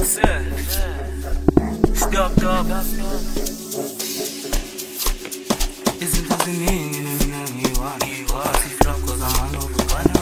Stop. Izinto ziningi mina ngiwa sifloko zamanovuka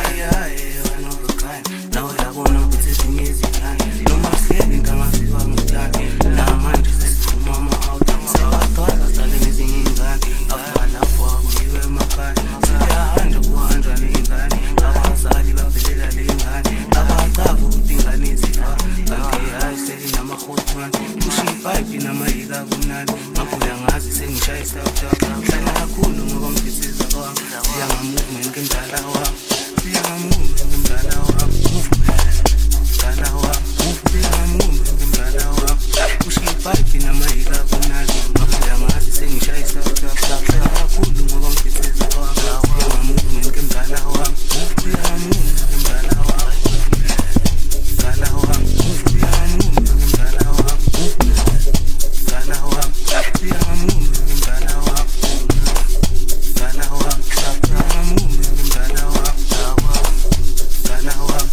nawe uyabona ukuthi ezinye izingane noma sihleli ngamaziwa ngudlane namanje sesiphuma ama-out siyabadala sidale nezinye iy'ngane lapho akuyiwe emakhaya siyahanjwa kuhanjwa ney'ngane abazali babhelela ley'ngane abacaba ukuthi ingane izifa kanti hayi seli nama-hotman kusho ipayipi namayika kumnandi ngabuya ngazi sengishaya isitawutaka hlala kakhulu ngoba ngifisiza kwami siya nga-movement ngendala wami siya nga-movement ngendala wami mdala wami siya nga-movement ngendala wami kusho ipayipi namayika kumnandi ngabuya ngazi sengishaya isitawutaka hlala kakhulu ngoba ngifisiza kwami siya nga-movement ngendala wami siya nga-movement ngendala wami mdala wami siya nga-movement ngendala wami mdala wami siya nga-movement ngendala wami mdala wami siya nga-movement ngendala wami mdala wami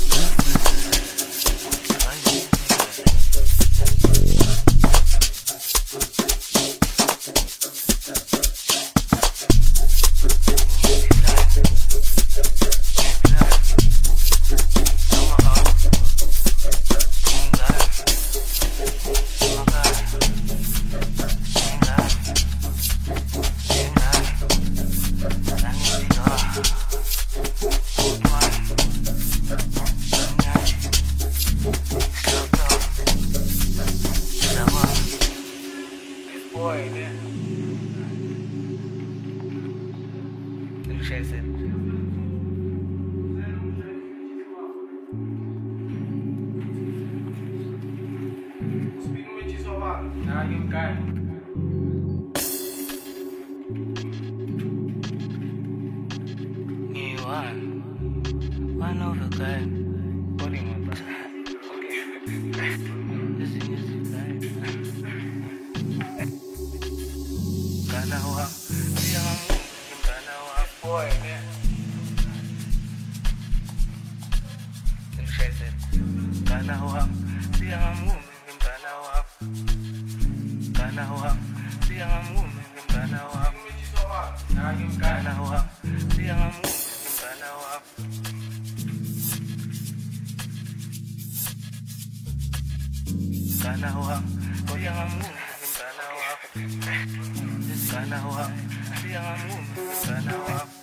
Boy, man. Let me chase it. Nah, you got it. One of a kind. What do you want? Okay. This is right. Ganawa, boy, man. Let me chase it. Ganawa, Ganawa, Ganawa, now you Ganawa, Ganawa. Ganawa, Ganawa, Ganawa,